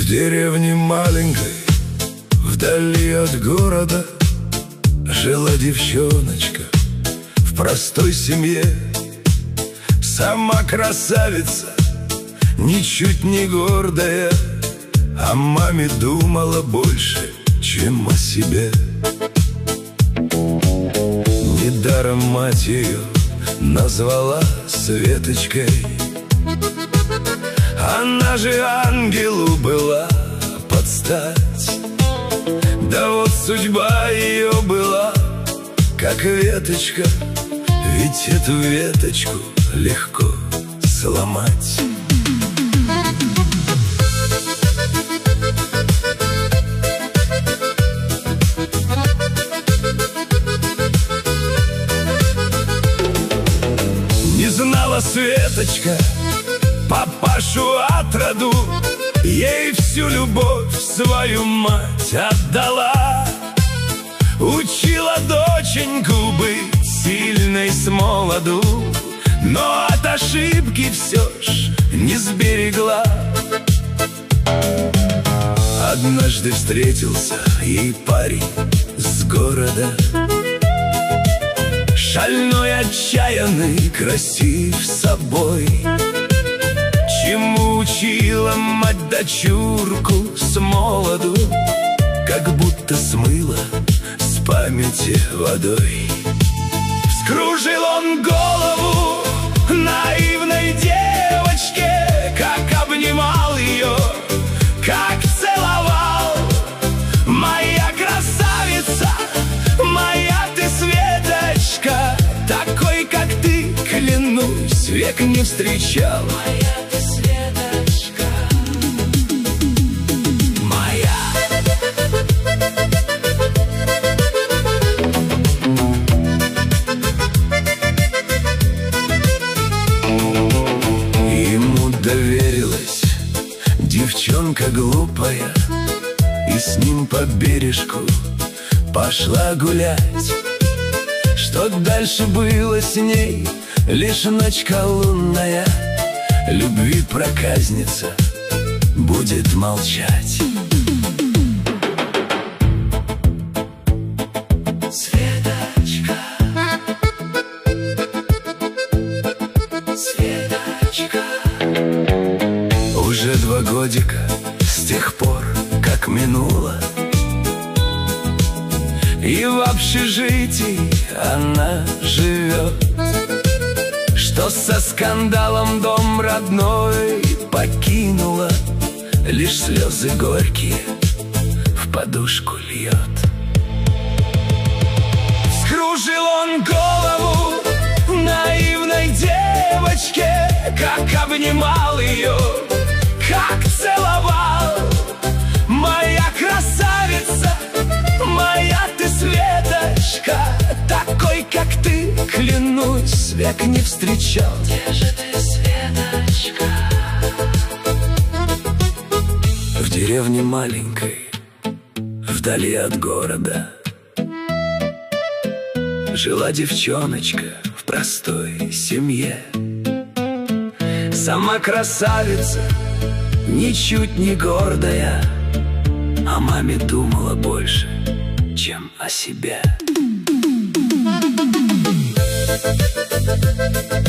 деревне маленькой, вдали от города, жила девчоночка в простой семье. Сама красавица, ничуть не гордая, о маме думала больше, чем о себе. Недаром мать ее назвала Светочкой. Она же ангелу была под стать. Да вот судьба ее была как веточка, ведь эту веточку легко сломать. Не знала Светочка папашу отроду, ей всю любовь свою мать отдала. Учила доченьку быть сильной с молоду, но от ошибки все ж не сберегла. Однажды встретился ей парень с города, шальной, отчаянный, красив собой. Чему учила мать дочурку с молоду, как будто смыла с памяти водой. Вскружил он голову наивной девочке, как обнимал ее, как целовал. Моя красавица, моя ты Светочка, такой, как ты, клянусь, век не встречал. Моя ты Светочка, моя. Ему доверилась девчонка глупая, и с ним по бережку пошла гулять. Что дальше было с ней, лишь ночка лунная, любви проказница будет молчать. Светочка, Светочка. Уже 2 годика с тех пор, как минуло, и в общежитии она живет. Что со скандалом дом родной покинула, лишь слезы горькие в подушку льет. Вскружил он голову наивной девочке, как обнимал ее, как целовал. Моя красавица, моя ты Светочка, такой, как ты, клянусь, век не встречал. Где же ты, Светочка? В деревне маленькой, вдали от города, жила девчоночка в простой семье. Сама красавица, ничуть не гордая, о маме думала больше, чем о себе.